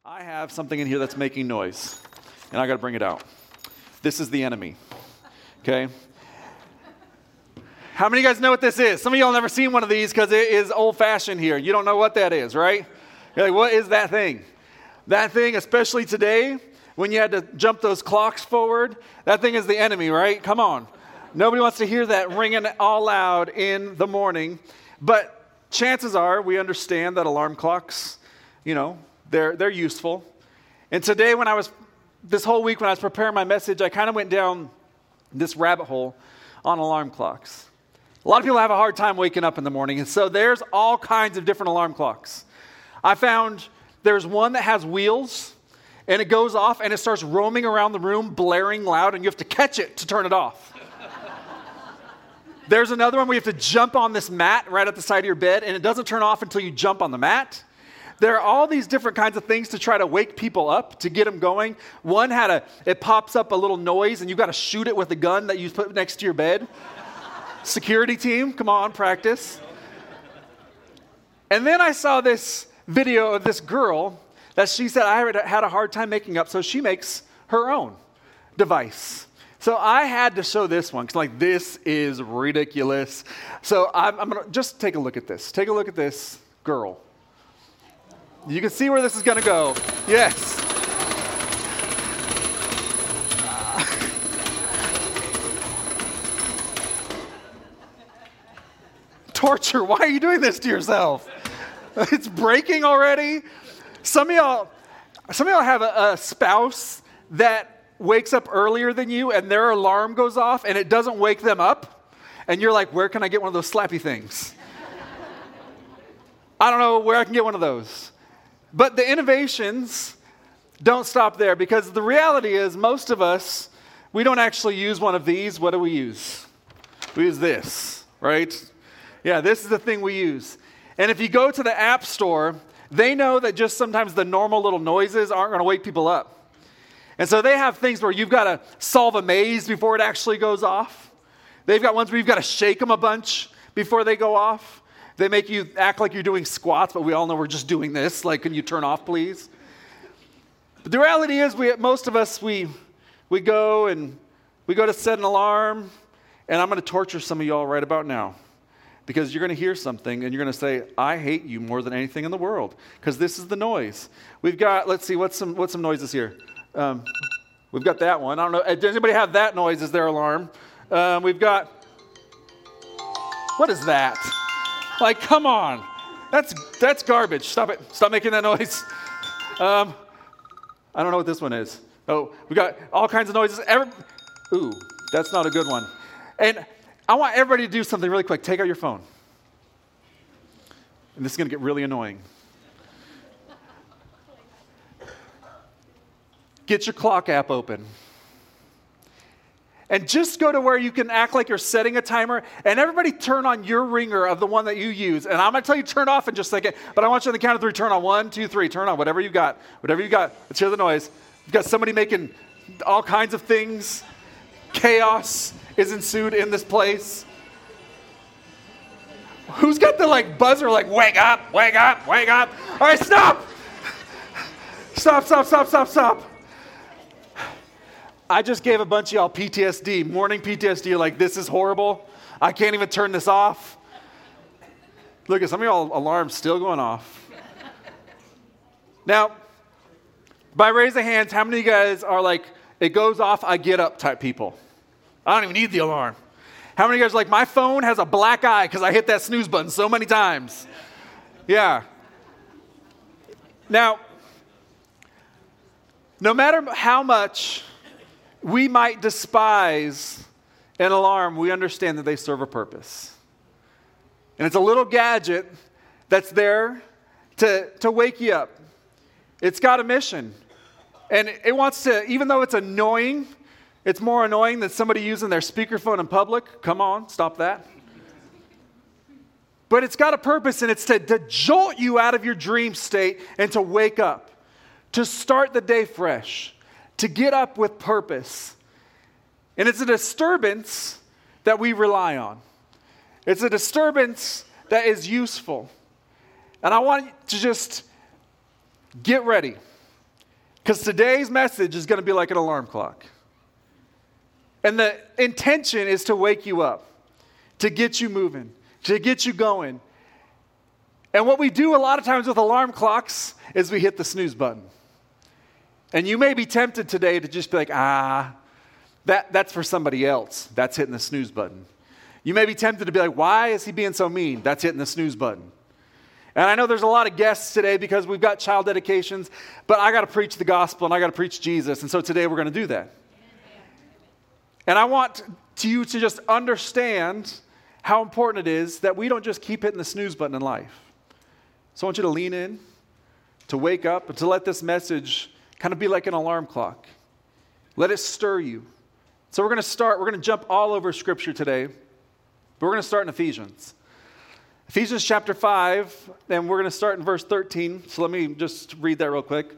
I have something in here that's making noise, and I got to bring it out. This is the enemy, okay? How many of you guys know what this is? Some of y'all never seen one of these because it is old-fashioned here. You don't know what that is, right? You're like, what is that thing? That thing, especially today, when you had to jump those clocks forward, that thing is the enemy, right? Come on. Nobody wants to hear that ringing all loud in the morning. But chances are we understand that alarm clocks, they're useful. And today this whole week when I was preparing my message, I kind of went down this rabbit hole on alarm clocks. A lot of people have a hard time waking up in the morning, and so there's all kinds of different alarm clocks. I found there's one that has wheels, and it goes off, and it starts roaming around the room, blaring loud, and you have to catch it to turn it off. There's another one where you have to jump on this mat right at the side of your bed, and it doesn't turn off until you jump on the mat. There are all these different kinds of things to try to wake people up, to get them going. One it pops up a little noise, and you've got to shoot it with a gun that you put next to your bed. Security team, come on, practice. And then I saw this video of this girl that she said I had a hard time making up, so she makes her own device. So I had to show this one, because this is ridiculous. So I'm going to just take a look at this. Take a look at this girl. You can see where this is going to go. Yes. Torture. Why are you doing this to yourself? It's breaking already. Some of y'all have a spouse that wakes up earlier than you and their alarm goes off and it doesn't wake them up. And you're like, where can I get one of those slappy things? I don't know where I can get one of those. But the innovations don't stop there, because the reality is most of us, we don't actually use one of these. What do we use? We use this, right? Yeah, this is the thing we use. And if you go to the App Store, they know that just sometimes the normal little noises aren't going to wake people up. And so they have things where you've got to solve a maze before it actually goes off. They've got ones where you've got to shake them a bunch before they go off. They make you act like you're doing squats, but we all know we're just doing this. Like, can you turn off, please? But the reality is, most of us, we go to set an alarm, and I'm going to torture some of y'all right about now, because you're going to hear something, and you're going to say, I hate you more than anything in the world, because this is the noise. We've got, let's see, what's some noises here? We've got that one. I don't know. Does anybody have that noise as their alarm? We've got, what is that? Like, come on. That's garbage. Stop it. Stop making that noise. I don't know what this one is. Oh, we got all kinds of noises. Ooh, that's not a good one. And I want everybody to do something really quick. Take out your phone. And this is going to get really annoying. Get your clock app open. And just go to where you can act like you're setting a timer, and everybody turn on your ringer of the one that you use. And I'm going to tell you turn off in just a second, but I want you on the count of 3, turn on 1, 2, 3, turn on whatever you got. Whatever you got. Let's hear the noise. You've got somebody making all kinds of things. Chaos is ensued in this place. Who's got the buzzer wake up, wake up, wake up. All right, stop. Stop. I just gave a bunch of y'all PTSD, morning PTSD. You're like, this is horrible. I can't even turn this off. Look at some of y'all alarms still going off. Now, by raise of hands, how many of you guys are like, it goes off, I get up type people? I don't even need the alarm. How many of you guys are like, my phone has a black eye because I hit that snooze button so many times? Yeah. Now, no matter how much we might despise an alarm, we understand that they serve a purpose. And it's a little gadget that's there to wake you up. It's got a mission. And it wants to, even though it's annoying, it's more annoying than somebody using their speakerphone in public. Come on, stop that. But it's got a purpose, and it's to jolt you out of your dream state and to wake up, to start the day fresh, to get up with purpose. And it's a disturbance that we rely on. It's a disturbance that is useful. And I want you to just get ready. Because today's message is going to be like an alarm clock. And the intention is to wake you up, to get you moving, to get you going. And what we do a lot of times with alarm clocks is we hit the snooze button. And you may be tempted today to just be like, that's for somebody else. That's hitting the snooze button. You may be tempted to be like, why is he being so mean? That's hitting the snooze button. And I know there's a lot of guests today because we've got child dedications, but I got to preach the gospel and I got to preach Jesus. And so today we're going to do that. And I want you to just understand how important it is that we don't just keep hitting the snooze button in life. So I want you to lean in, to wake up, and to let this message kind of be like an alarm clock. Let it stir you. So we're going to jump all over Scripture today, but we're going to start in Ephesians. Ephesians chapter 5, and we're going to start in verse 13. So let me just read that real quick.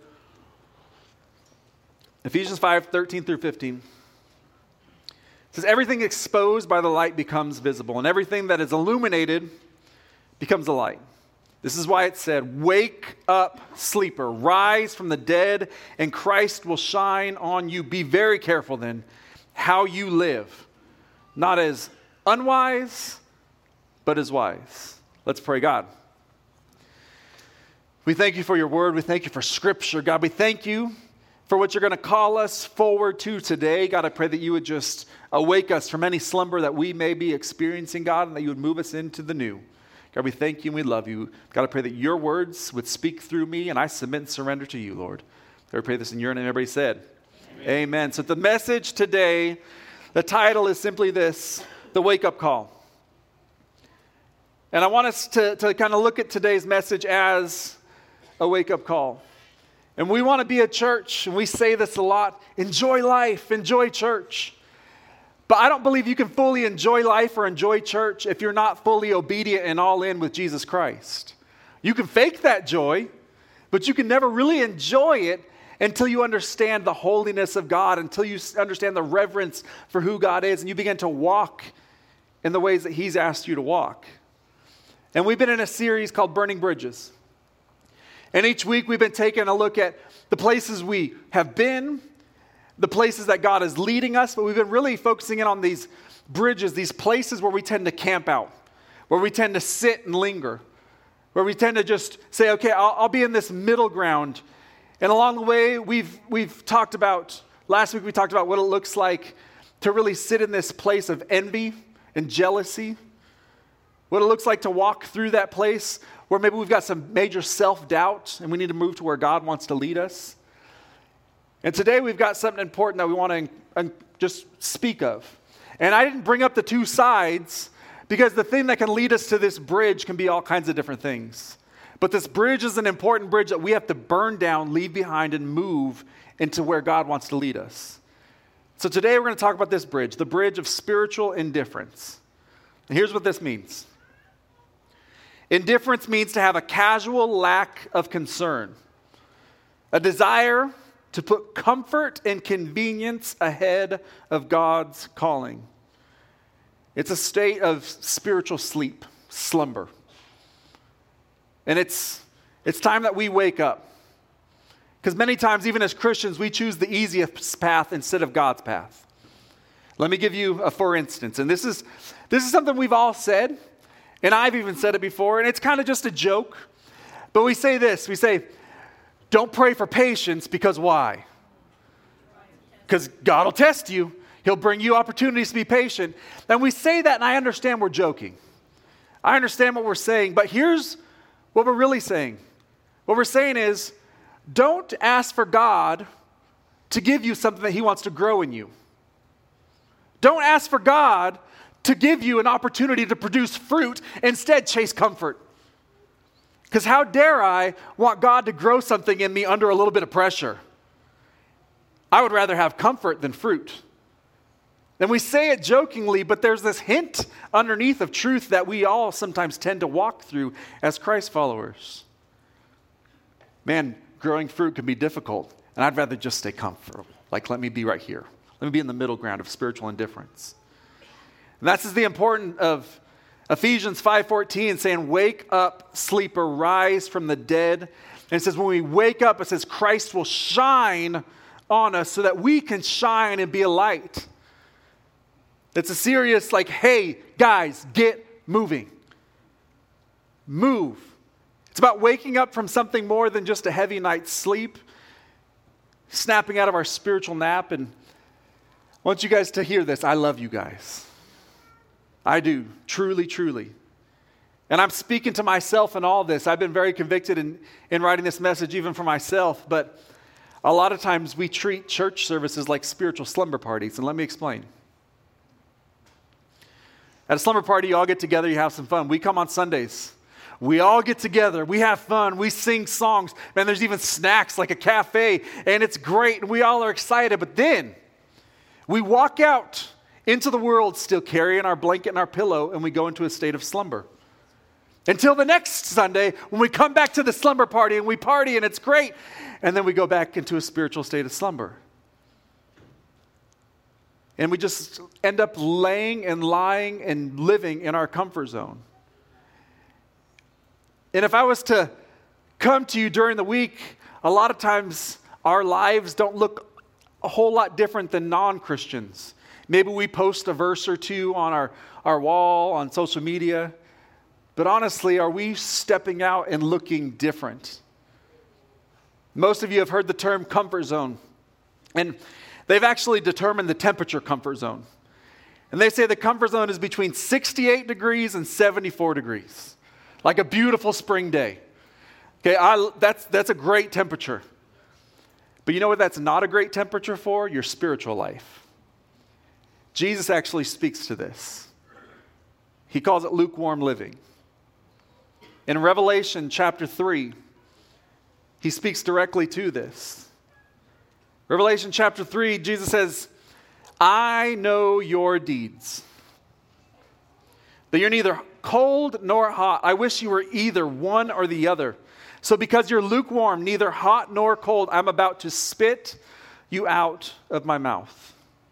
Ephesians 5, 13 through 15. It says, everything exposed by the light becomes visible, and everything that is illuminated becomes a light. This is why it said, wake up, sleeper, rise from the dead, and Christ will shine on you. Be very careful then how you live, not as unwise, but as wise. Let's pray. God, we thank you for your word. We thank you for Scripture. God, we thank you for what you're going to call us forward to today. God, I pray that you would just awake us from any slumber that we may be experiencing, God, and that you would move us into the new. God, we thank you and we love you. God, I pray that your words would speak through me, and I submit and surrender to you, Lord. God, I pray this in your name. Everybody said, Amen. So the message today, the title is simply this, the wake-up call. And I want us to kind of look at today's message as a wake-up call. And we want to be a church, and we say this a lot, enjoy life, enjoy church. But I don't believe you can fully enjoy life or enjoy church if you're not fully obedient and all in with Jesus Christ. You can fake that joy, but you can never really enjoy it until you understand the holiness of God, until you understand the reverence for who God is, and you begin to walk in the ways that He's asked you to walk. And we've been in a series called Burning Bridges. And each week we've been taking a look at the places we have been, the places that God is leading us, but we've been really focusing in on these bridges, these places where we tend to camp out, where we tend to sit and linger, where we tend to just say, okay, I'll be in this middle ground. And along the way, we've talked about, last week we talked about what it looks like to really sit in this place of envy and jealousy, what it looks like to walk through that place where maybe we've got some major self-doubt and we need to move to where God wants to lead us. And today we've got something important that we want to just speak of. And I didn't bring up the two sides because the thing that can lead us to this bridge can be all kinds of different things. But this bridge is an important bridge that we have to burn down, leave behind, and move into where God wants to lead us. So today we're going to talk about this bridge, the bridge of spiritual indifference. And here's what this means. Indifference means to have a casual lack of concern, a desire to put comfort and convenience ahead of God's calling. It's a state of spiritual sleep, slumber. And it's time that we wake up. Because many times, even as Christians, we choose the easiest path instead of God's path. Let me give you a for instance. And this is something we've all said. And I've even said it before, and it's kind of just a joke. But we say this, we say, don't pray for patience because why? Because God will test you. He'll bring you opportunities to be patient. And we say that, and I understand we're joking. I understand what we're saying, but here's what we're really saying. What we're saying is, don't ask for God to give you something that He wants to grow in you. Don't ask for God to give you an opportunity to produce fruit. Instead, chase comfort. Because how dare I want God to grow something in me under a little bit of pressure? I would rather have comfort than fruit. And we say it jokingly, but there's this hint underneath of truth that we all sometimes tend to walk through as Christ followers. Man, growing fruit can be difficult, and I'd rather just stay comfortable. Like, let me be right here. Let me be in the middle ground of spiritual indifference. And that's the importance of Ephesians 5:14 saying, wake up, sleeper, rise from the dead, And it says when we wake up, it says Christ will shine on us so that we can shine and be a light. It's a serious like, hey, guys, get moving. Move. It's about waking up from something more than just a heavy night's sleep, snapping out of our spiritual nap. And I want you guys to hear this. I love you guys. I do. Truly, truly. And I'm speaking to myself in all this. I've been very convicted in writing this message even for myself. But a lot of times we treat church services like spiritual slumber parties. And let me explain. At a slumber party, you all get together, you have some fun. We come on Sundays. We all get together. We have fun. We sing songs. Man, there's even snacks like a cafe. And it's great. And we all are excited. But then we walk out into the world still carrying our blanket and our pillow, and we go into a state of slumber. Until the next Sunday when we come back to the slumber party and we party and it's great. And then we go back into a spiritual state of slumber. And we just end up laying and lying and living in our comfort zone. And if I was to come to you during the week, a lot of times our lives don't look a whole lot different than non-Christians. Maybe we post a verse or two on our wall, on social media. But honestly, are we stepping out and looking different? Most of you have heard the term comfort zone. And they've actually determined the temperature comfort zone. And they say the comfort zone is between 68 degrees and 74 degrees. Like a beautiful spring day. Okay, that's a great temperature. But you know what that's not a great temperature for? Your spiritual life. Jesus actually speaks to this. He calls it lukewarm living. In Revelation chapter 3, he speaks directly to this. Revelation chapter 3, Jesus says, I know your deeds, that you're neither cold nor hot. I wish you were either one or the other. So because you're lukewarm, neither hot nor cold, I'm about to spit you out of my mouth.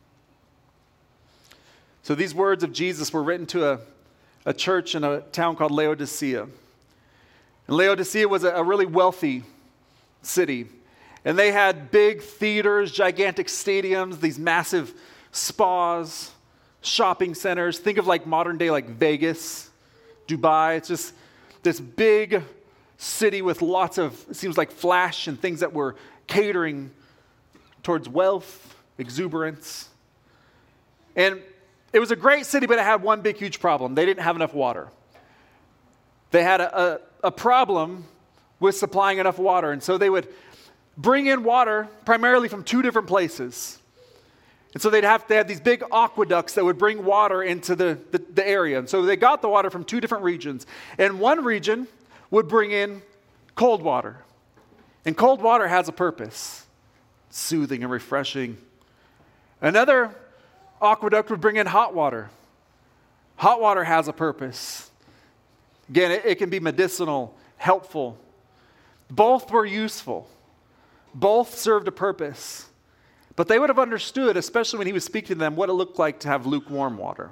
So these words of Jesus were written to a church in a town called Laodicea. And Laodicea was a really wealthy city. And they had big theaters, gigantic stadiums, these massive spas, shopping centers. Think of like modern day like Vegas, Dubai. It's just this big city with lots of, it seems like flash and things that were catering towards wealth, exuberance. And it was a great city, but it had one big, huge problem. They didn't have enough water. They had a problem with supplying enough water. And so they would bring in water primarily from two different places. And so they had these big aqueducts that would bring water into the area. And so they got the water from two different regions. And one region would bring in cold water. And cold water has a purpose. Soothing and refreshing. Another aqueduct would bring in hot water. Hot water has a purpose. Again, it can be medicinal, helpful. Both were useful. Both served a purpose. But they would have understood, especially when he was speaking to them, what it looked like to have lukewarm water.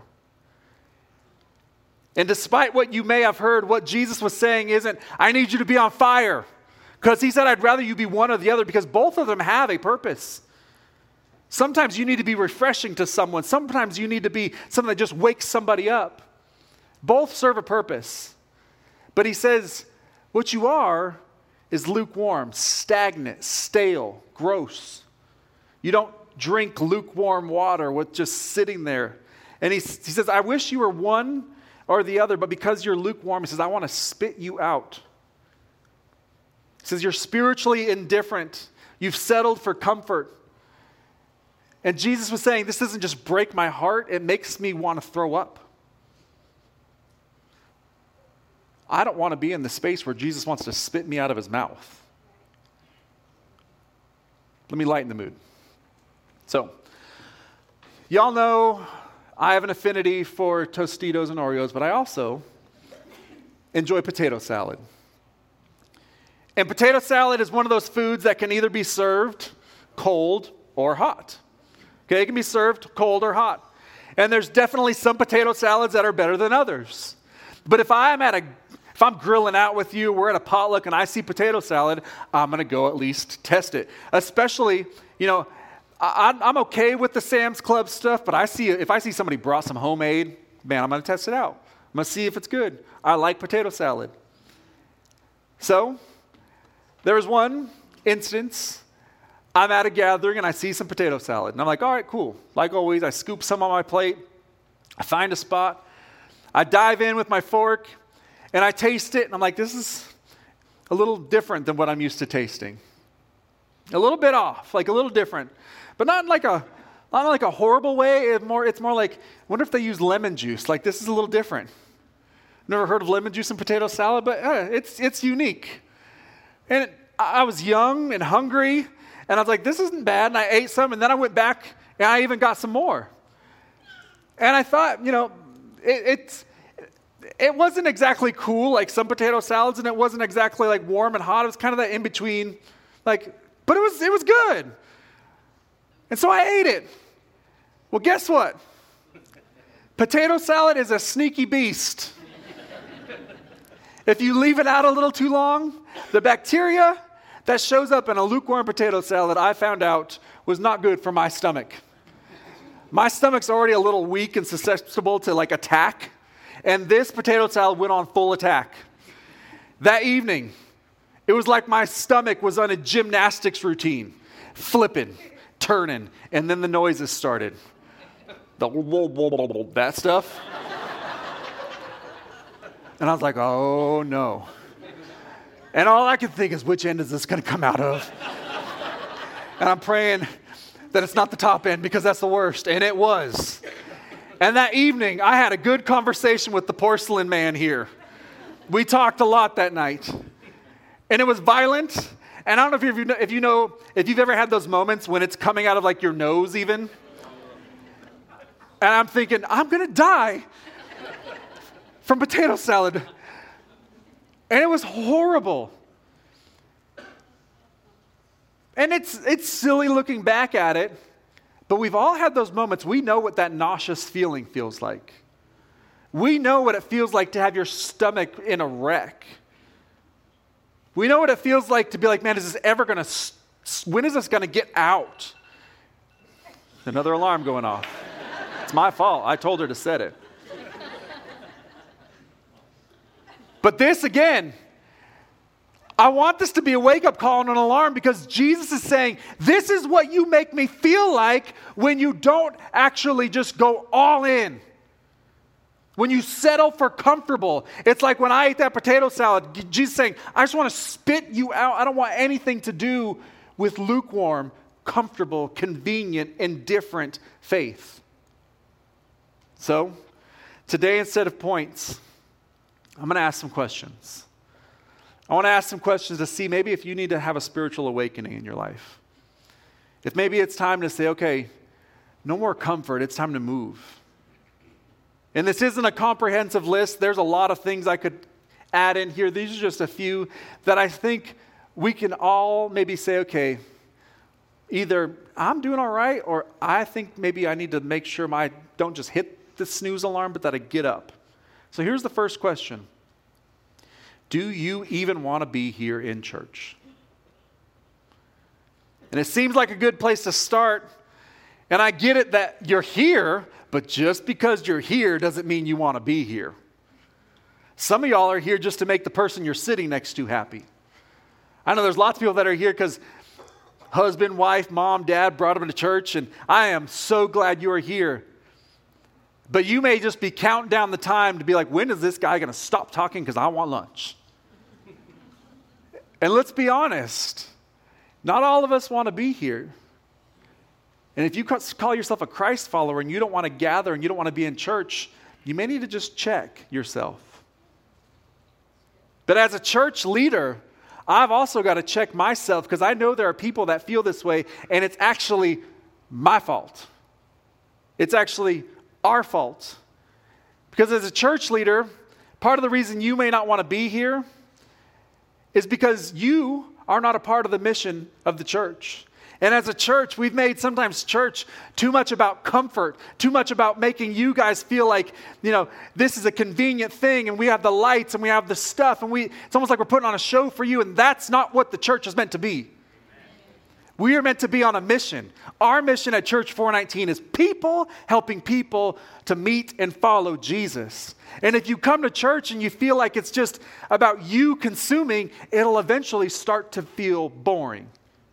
And despite what you may have heard, what Jesus was saying isn't, I need you to be on fire. Because he said, I'd rather you be one or the other, because both of them have a purpose. Sometimes you need to be refreshing to someone. Sometimes you need to be something that just wakes somebody up. Both serve a purpose. But he says, what you are is lukewarm, stagnant, stale, gross. You don't drink lukewarm water with just sitting there. And he says, I wish you were one or the other, but because you're lukewarm, he says, I want to spit you out. He says, you're spiritually indifferent. You've settled for comfort. And Jesus was saying, this doesn't just break my heart, it makes me want to throw up. I don't want to be in the space where Jesus wants to spit me out of his mouth. Let me lighten the mood. So, y'all know I have an affinity for Tostitos and Oreos, but I also enjoy potato salad. And potato salad is one of those foods that can either be served cold or hot. Okay, it can be served cold or hot. And there's definitely some potato salads that are better than others. But if I'm at If I'm grilling out with you, we're at a potluck and I see potato salad, I'm going to go at least test it. Especially, I'm okay with the Sam's Club stuff, but if I see somebody brought some homemade, man, I'm going to test it out. I'm going to see if it's good. I like potato salad. So, there was one instance, I'm at a gathering and I see some potato salad. And I'm like, all right, cool. Like always, I scoop some on my plate. I find a spot. I dive in with my fork and I taste it. And I'm like, this is a little different than what I'm used to tasting. A little bit off, like a little different. But not in like a horrible way. It's more like, I wonder if they use lemon juice. Like, this is a little different. Never heard of lemon juice in potato salad, but it's unique. And I was young and hungry, and I was like, this isn't bad. And I ate some, and then I went back, and I even got some more. And I thought, it wasn't exactly cool like some potato salads, and it wasn't exactly like warm and hot. It was kind of that in between, but it was good. And so I ate it. Well, guess what? Potato salad is a sneaky beast. If you leave it out a little too long, the bacteria that shows up in a lukewarm potato salad, I found out, was not good for my stomach. My stomach's already a little weak and susceptible to like attack, and this potato salad went on full attack. That evening, it was like my stomach was on a gymnastics routine, flipping, turning, and then the noises started. That stuff. And I was like, oh no. And all I could think is, which end is this going to come out of? And I'm praying that it's not the top end because that's the worst. And it was. And that evening, I had a good conversation with the porcelain man here. We talked a lot that night. And it was violent. And I don't know if you've ever had those moments when it's coming out of like your nose even. And I'm thinking, I'm going to die from potato salad. And it was horrible. And it's silly looking back at it, but we've all had those moments. We know what that nauseous feeling feels like. We know what it feels like to have your stomach in a wreck. We know what it feels like to be like, man, when is this going to get out? Another alarm going off. It's my fault. I told her to set it. But this again, I want this to be a wake-up call and an alarm because Jesus is saying, this is what you make me feel like when you don't actually just go all in. When you settle for comfortable. It's like when I ate that potato salad, Jesus is saying, I just want to spit you out. I don't want anything to do with lukewarm, comfortable, convenient, indifferent faith. So, today instead of points, I'm going to ask some questions. I want to ask some questions to see maybe if you need to have a spiritual awakening in your life. If maybe it's time to say, okay, no more comfort, it's time to move. And this isn't a comprehensive list. There's a lot of things I could add in here. These are just a few that I think we can all maybe say, okay, either I'm doing all right, or I think maybe I need to make sure I don't just hit the snooze alarm, but that I get up. So here's the first question. Do you even want to be here in church? And it seems like a good place to start. And I get it that you're here, but just because you're here doesn't mean you want to be here. Some of y'all are here just to make the person you're sitting next to happy. I know there's lots of people that are here because husband, wife, mom, dad brought them to church, and I am so glad you are here. But you may just be counting down the time to be like, when is this guy going to stop talking because I want lunch? And let's be honest, not all of us want to be here. And if you call yourself a Christ follower and you don't want to gather and you don't want to be in church, you may need to just check yourself. But as a church leader, I've also got to check myself because I know there are people that feel this way, and it's actually my fault. It's actually our fault. Because as a church leader, part of the reason you may not want to be here is because you are not a part of the mission of the church. And as a church, we've made sometimes church too much about comfort, too much about making you guys feel like, this is a convenient thing, and we have the lights and we have the stuff, and it's almost like we're putting on a show for you, and that's not what the church is meant to be. We are meant to be on a mission. Our mission at Church 419 is people helping people to meet and follow Jesus. And if you come to church and you feel like it's just about you consuming, it'll eventually start to feel boring.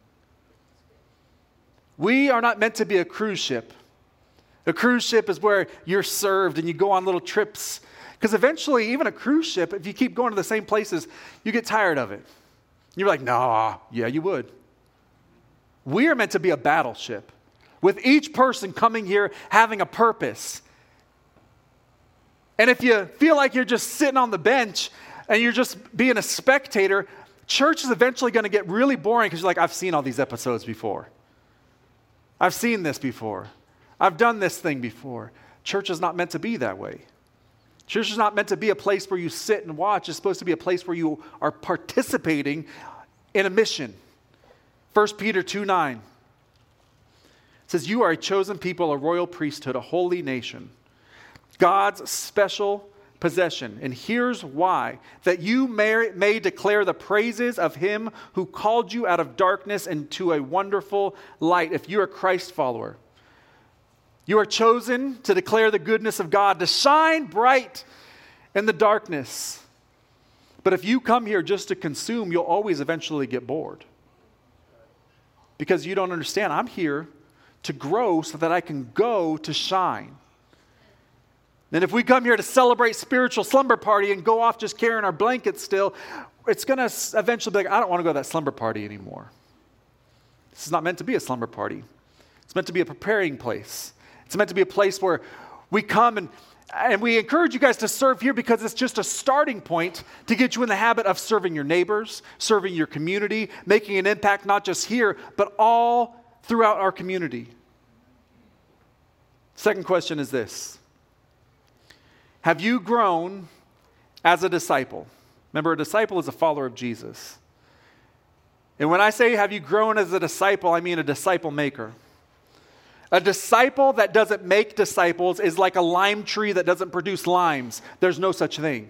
We are not meant to be a cruise ship. A cruise ship is where you're served and you go on little trips. Because eventually, even a cruise ship, if you keep going to the same places, you get tired of it. You're like, nah, yeah, you would. We are meant to be a battleship, with each person coming here having a purpose. And if you feel like you're just sitting on the bench and you're just being a spectator, church is eventually going to get really boring because you're like, I've seen all these episodes before. I've seen this before. I've done this thing before. Church is not meant to be that way. Church is not meant to be a place where you sit and watch. It's supposed to be a place where you are participating in a mission. 1 Peter 2:9 says, you are a chosen people, a royal priesthood, a holy nation, God's special possession. And here's why, that you may declare the praises of him who called you out of darkness into a wonderful light. If you're a Christ follower, you are chosen to declare the goodness of God, to shine bright in the darkness. But if you come here just to consume, you'll always eventually get bored. Because you don't understand, I'm here to grow so that I can go to shine. And if we come here to celebrate spiritual slumber party and go off just carrying our blankets still, it's going to eventually be like, I don't want to go to that slumber party anymore. This is not meant to be a slumber party. It's meant to be a preparing place. It's meant to be a place where we come and we encourage you guys to serve here because it's just a starting point to get you in the habit of serving your neighbors, serving your community, making an impact not just here, but all throughout our community. Second question is this. Have you grown as a disciple? Remember, a disciple is a follower of Jesus. And when I say have you grown as a disciple, I mean a disciple maker. A disciple that doesn't make disciples is like a lime tree that doesn't produce limes. There's no such thing.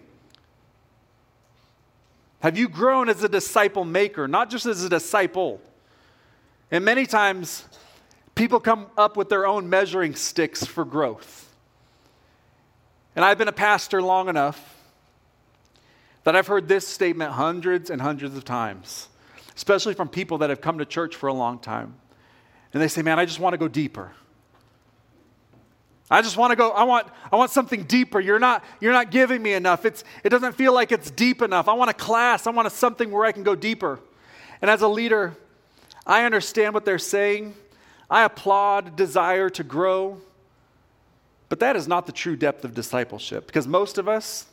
Have you grown as a disciple maker, not just as a disciple? And many times, people come up with their own measuring sticks for growth. And I've been a pastor long enough that I've heard this statement hundreds and hundreds of times, especially from people that have come to church for a long time. And they say, man, I just want to go deeper. I just want to go, I want something deeper. You're not giving me enough. It doesn't feel like it's deep enough. I want a class. I want something where I can go deeper. And as a leader, I understand what they're saying. I applaud desire to grow. But that is not the true depth of discipleship, because most of us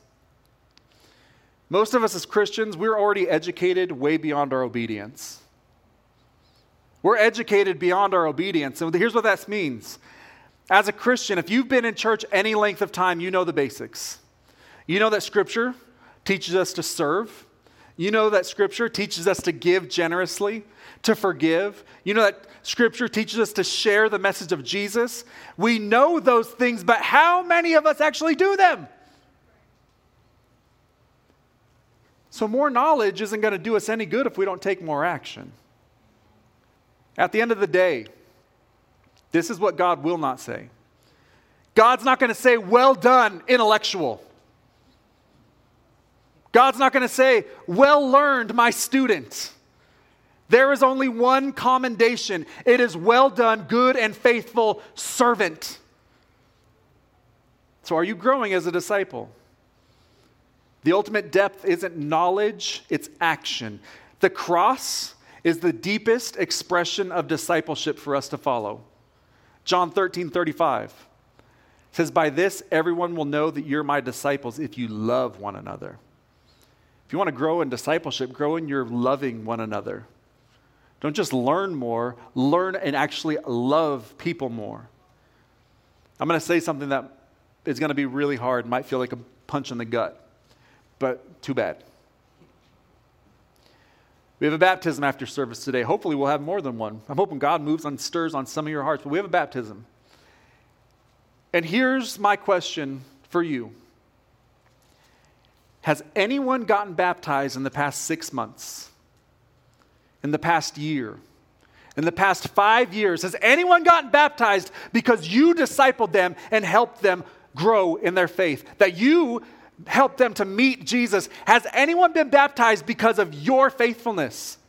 as Christians, we're already educated way beyond our obedience. We're educated beyond our obedience. And here's what that means. As a Christian, if you've been in church any length of time, you know the basics. You know that Scripture teaches us to serve. You know that Scripture teaches us to give generously, to forgive. You know that Scripture teaches us to share the message of Jesus. We know those things, but how many of us actually do them? So more knowledge isn't going to do us any good if we don't take more action. At the end of the day, this is what God will not say. God's not going to say, well done, intellectual. God's not going to say, well learned, my student. There is only one commendation. It is well done, good and faithful servant. So are you growing as a disciple? The ultimate depth isn't knowledge, it's action. The cross is the deepest expression of discipleship for us to follow. John 13:35 says, by this everyone will know that you're my disciples if you love one another. If you want to grow in discipleship, grow in your loving one another. Don't just learn more, learn and actually love people more. I'm going to say something that is going to be really hard, might feel like a punch in the gut, but too bad. We have a baptism after service today. Hopefully we'll have more than one. I'm hoping God moves and stirs on some of your hearts, but we have a baptism. And here's my question for you. Has anyone gotten baptized in the past 6 months? In the past year? In the past 5 years? Has anyone gotten baptized because you discipled them and helped them grow in their faith? That you help them to meet Jesus. Has anyone been baptized because of your faithfulness?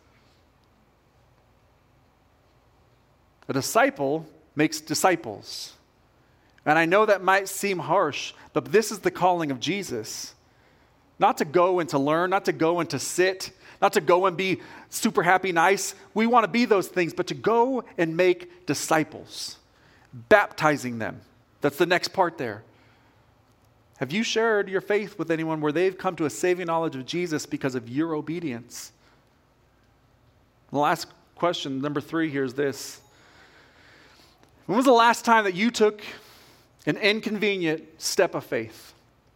A disciple makes disciples. And I know that might seem harsh, but this is the calling of Jesus. Not to go and to learn, not to go and to sit, not to go and be super happy, nice. We want to be those things, but to go and make disciples, baptizing them. That's the next part there. Have you shared your faith with anyone where they've come to a saving knowledge of Jesus because of your obedience? The last question, number 3, here is this. When was the last time that you took an inconvenient step of faith?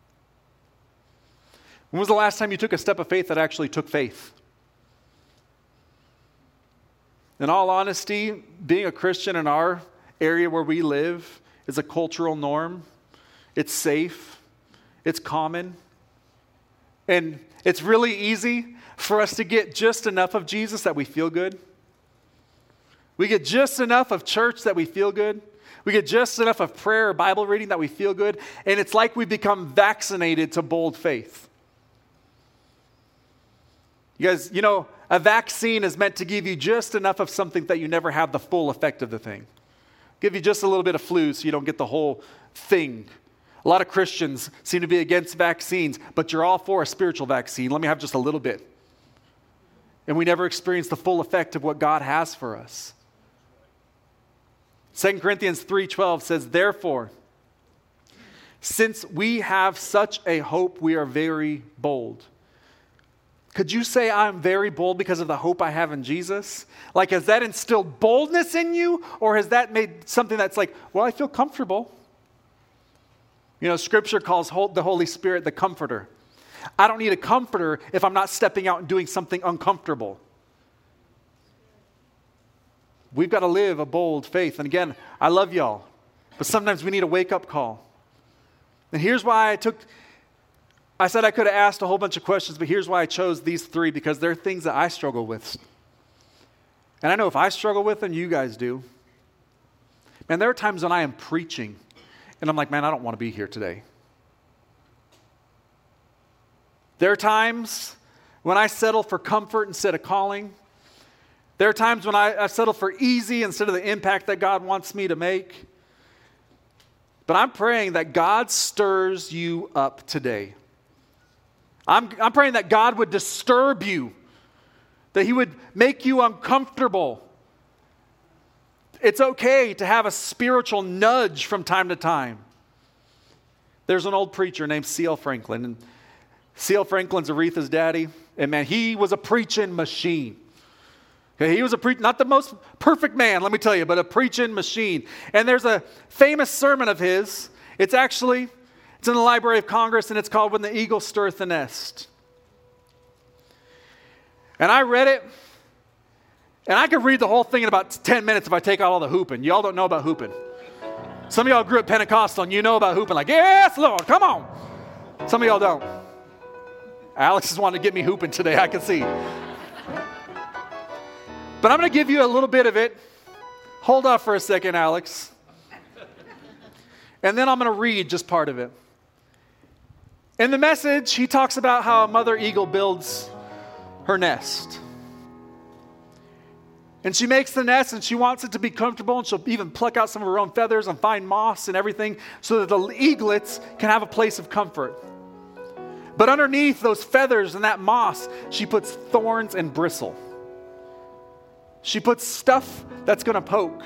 When was the last time you took a step of faith that actually took faith? In all honesty, being a Christian in our area where we live is a cultural norm. It's safe. It's common. And it's really easy for us to get just enough of Jesus that we feel good. We get just enough of church that we feel good. We get just enough of prayer or Bible reading that we feel good. And it's like we become vaccinated to bold faith. You guys, a vaccine is meant to give you just enough of something that you never have the full effect of the thing. Give you just a little bit of flu so you don't get the whole thing. A lot of Christians seem to be against vaccines, but you're all for a spiritual vaccine. Let me have just a little bit. And we never experience the full effect of what God has for us. 2 Corinthians 3:12 says, "Therefore, since we have such a hope, we are very bold." Could you say I'm very bold because of the hope I have in Jesus? Like, has that instilled boldness in you? Or has that made something that's like, well, I feel comfortable? Scripture calls the Holy Spirit the comforter. I don't need a comforter if I'm not stepping out and doing something uncomfortable. We've got to live a bold faith. And again, I love y'all, but sometimes we need a wake-up call. And here's why I said I could have asked a whole bunch of questions, but here's why I chose these 3, because they're things that I struggle with. And I know if I struggle with them, you guys do. Man, there are times when I am preaching, and I'm like, man, I don't want to be here today. There are times when I settle for comfort instead of calling. There are times when I settle for easy instead of the impact that God wants me to make. But I'm praying that God stirs you up today. I'm praying that God would disturb you, that He would make you uncomfortable. It's okay to have a spiritual nudge from time to time. There's an old preacher named C.L. Franklin, and C.L. Franklin's Aretha's daddy, and man, he was a preaching machine. Okay, he was not the most perfect man, let me tell you, but a preaching machine. And there's a famous sermon of his. It's in the Library of Congress, and it's called "When the Eagle Stirreth the Nest." And I read it, and I could read the whole thing in about 10 minutes if I take out all the hooping. Y'all don't know about hooping. Some of y'all grew up Pentecostal, and you know about hooping. Like, yes, Lord, come on. Some of y'all don't. Alex is wanting to get me hooping today, I can see. But I'm going to give you a little bit of it. Hold off for a second, Alex. And then I'm going to read just part of it. In the Message, he talks about how a mother eagle builds her nest. And she makes the nest, and she wants it to be comfortable, and she'll even pluck out some of her own feathers and find moss and everything so that the eaglets can have a place of comfort. But underneath those feathers and that moss, she puts thorns and bristle. She puts stuff that's going to poke.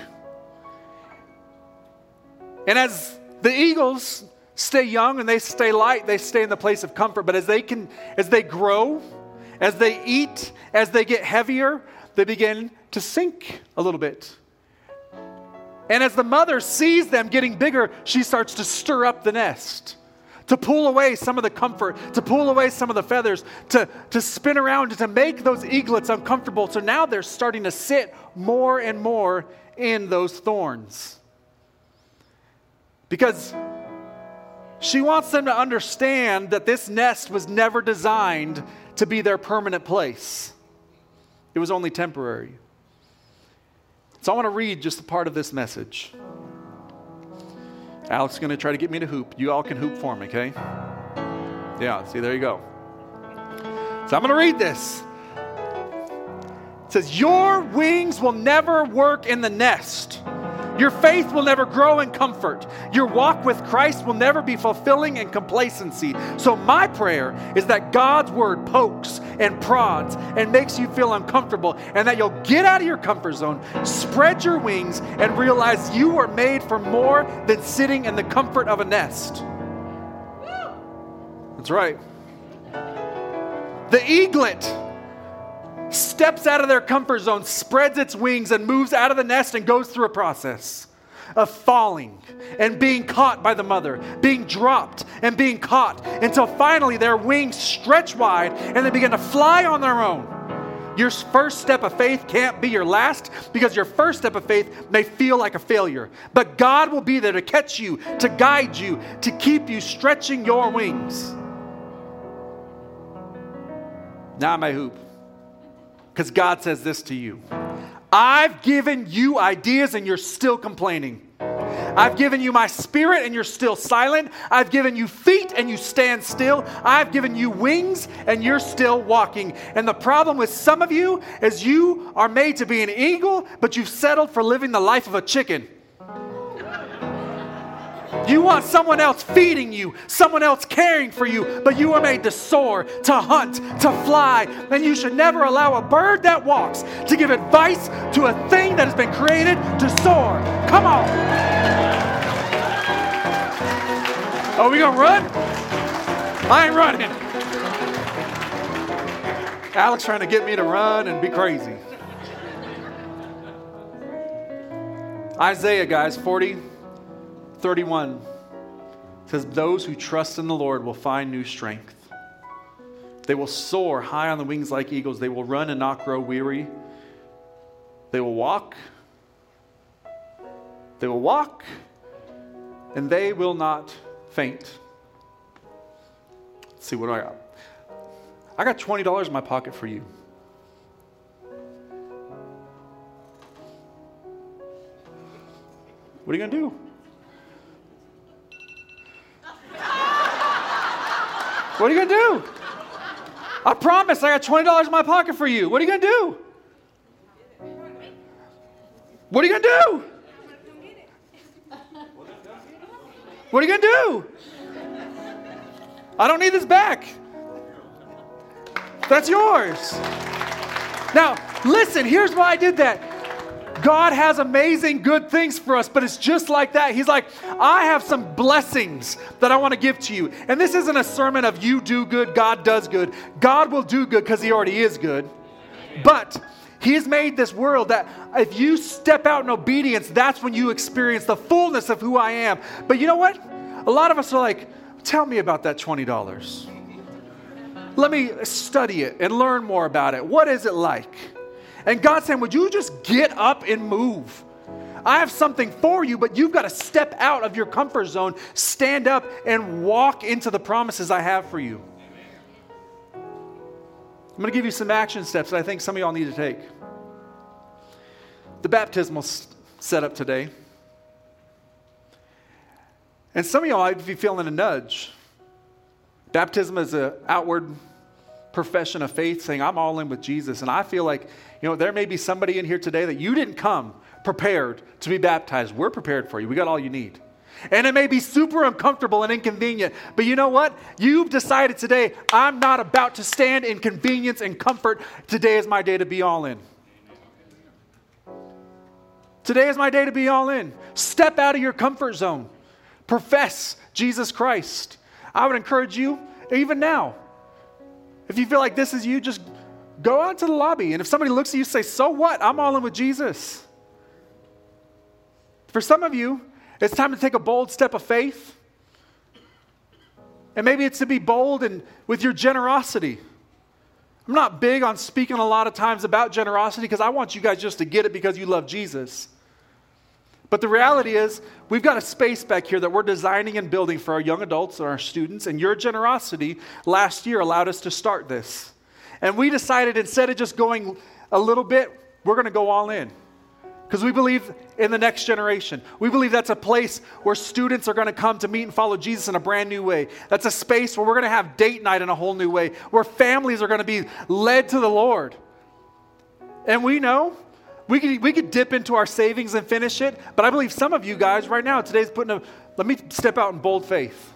And as the eagles stay young and they stay light, they stay in the place of comfort. But as they grow, as they eat, as they get heavier, they begin to sink a little bit. And as the mother sees them getting bigger, she starts to stir up the nest to pull away some of the comfort, to pull away some of the feathers, to spin around, to make those eaglets uncomfortable. So now they're starting to sit more and more in those thorns. Because she wants them to understand that this nest was never designed to be their permanent place. It was only temporary. So I want to read just a part of this message. Alex is going to try to get me to hoop. You all can hoop for me, okay? Yeah, see, there you go. So I'm going to read this. It says, your wings will never work in the nest. Your faith will never grow in comfort. Your walk with Christ will never be fulfilling in complacency. So my prayer is that God's word pokes and prods and makes you feel uncomfortable, and that you'll get out of your comfort zone, spread your wings, and realize you are made for more than sitting in the comfort of a nest. That's right. The eaglet steps out of their comfort zone, spreads its wings, and moves out of the nest and goes through a process of falling and being caught by the mother, being dropped and being caught, until finally their wings stretch wide and they begin to fly on their own. Your first step of faith can't be your last, because your first step of faith may feel like a failure. But God will be there to catch you, to guide you, to keep you stretching your wings. Now I may hoop. Because God says this to you. I've given you ideas and you're still complaining. I've given you my spirit and you're still silent. I've given you feet and you stand still. I've given you wings and you're still walking. And the problem with some of you is you are made to be an eagle, but you've settled for living the life of a chicken. You want someone else feeding you, someone else caring for you, but you are made to soar, to hunt, to fly. And you should never allow a bird that walks to give advice to a thing that has been created to soar. Come on. Oh, we gonna run? I ain't running. Alex trying to get me to run and be crazy. Isaiah, guys, 40:31 says, those who trust in the Lord will find new strength. They will soar high on the wings like eagles. They will run and not grow weary. They will walk. They will walk, and they will not faint. Let's see, what do I got? I got $20 in my pocket for you. What are you going to do? What are you going to do? I promise I got $20 in my pocket for you. What are you going to do? What are you going to do? What are you going to do? I don't need this back. That's yours. Now, listen, here's why I did that. God has amazing good things for us, but it's just like that. He's like, I have some blessings that I want to give to you. And this isn't a sermon of you do good, God does good. God will do good because he already is good. But he has made this world that if you step out in obedience, that's when you experience the fullness of who I am. But you know what? A lot of us are like, tell me about that $20. Let me study it and learn more about it. What is it like? And God's saying, would you just get up and move? I have something for you, but you've got to step out of your comfort zone, stand up, and walk into the promises I have for you. I'm going to give you some action steps that I think some of y'all need to take. The baptismal setup today. And some of y'all might be feeling a nudge. Baptism is an outward profession of faith saying, I'm all in with Jesus. And I feel like, there may be somebody in here today that you didn't come prepared to be baptized. We're prepared for you. We got all you need. And it may be super uncomfortable and inconvenient, but you know what? You've decided today, I'm not about to stand in convenience and comfort. Today is my day to be all in. Today is my day to be all in. Step out of your comfort zone. Profess Jesus Christ. I would encourage you, even now, if you feel like this is you, just go out to the lobby. And if somebody looks at you, say, so what? I'm all in with Jesus. For some of you, it's time to take a bold step of faith. And maybe it's to be bold and with your generosity. I'm not big on speaking a lot of times about generosity because I want you guys just to get it because you love Jesus. But the reality is, we've got a space back here that we're designing and building for our young adults and our students, and your generosity last year allowed us to start this. And we decided instead of just going a little bit, we're going to go all in. Because we believe in the next generation. We believe that's a place where students are going to come to meet and follow Jesus in a brand new way. That's a space where we're going to have date night in a whole new way, where families are going to be led to the Lord. And we know we could dip into our savings and finish it, but I believe some of you guys right now, today's let me step out in bold faith.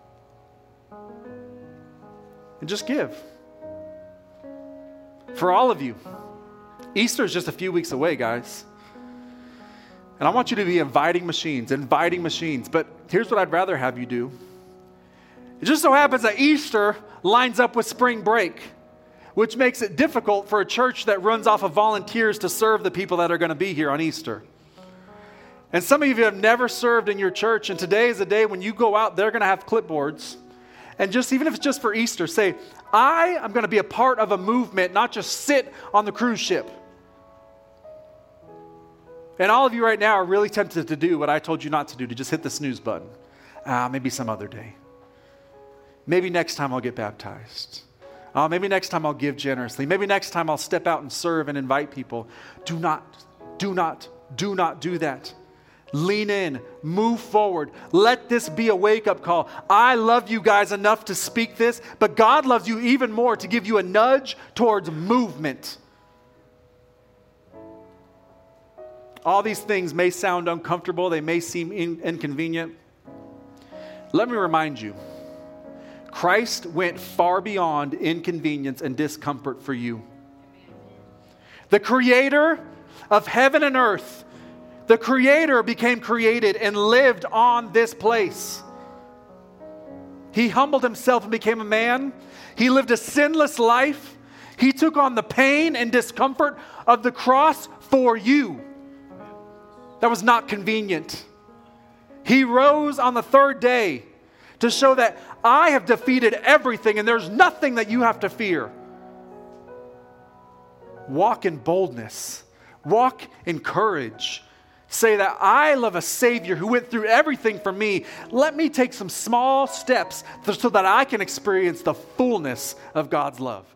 And just give. For all of you, Easter is just a few weeks away, guys. And I want you to be inviting machines. But here's what I'd rather have you do. It just so happens that Easter lines up with spring break, which makes it difficult for a church that runs off of volunteers to serve the people that are going to be here on Easter. And some of you have never served in your church, and today is a day when you go out, they're going to have clipboards. And just even if it's just for Easter, say, I am going to be a part of a movement, not just sit on the cruise ship. And all of you right now are really tempted to do what I told you not to do, to just hit the snooze button. Maybe some other day. Maybe next time I'll get baptized. Maybe next time I'll give generously. Maybe next time I'll step out and serve and invite people. Do not do that. Lean in, move forward. Let this be a wake-up call. I love you guys enough to speak this, but God loves you even more to give you a nudge towards movement. All these things may sound uncomfortable. They may seem inconvenient. Let me remind you, Christ went far beyond inconvenience and discomfort for you. The creator of heaven and earth, the creator became created and lived on this place. He humbled himself and became a man. He lived a sinless life. He took on the pain and discomfort of the cross for you. That was not convenient. He rose on the third day to show that I have defeated everything and there's nothing that you have to fear. Walk in boldness. Walk in courage. Say that I love a Savior who went through everything for me. Let me take some small steps so that I can experience the fullness of God's love.